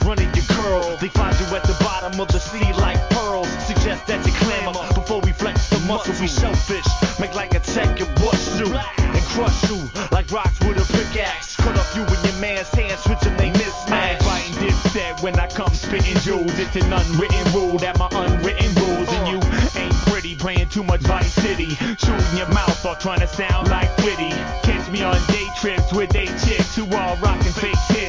running your curl. They find you at the bottom of the sea like pearls. Suggest that you clamor before we flex the muscle. We shellfish, make like a tech and bust through and crush you like rocks with a pickaxe. Cut off you and your man's hands, switch them, they mismatch. Fighting dipset when I come spitting jewels. It's an unwritten rule that my unwritten rules. And you ain't pretty, playing too much Vice City, shooting your mouth or trying to sound like witty. Catch me on day trips with they chicks who all rockin' fake hits.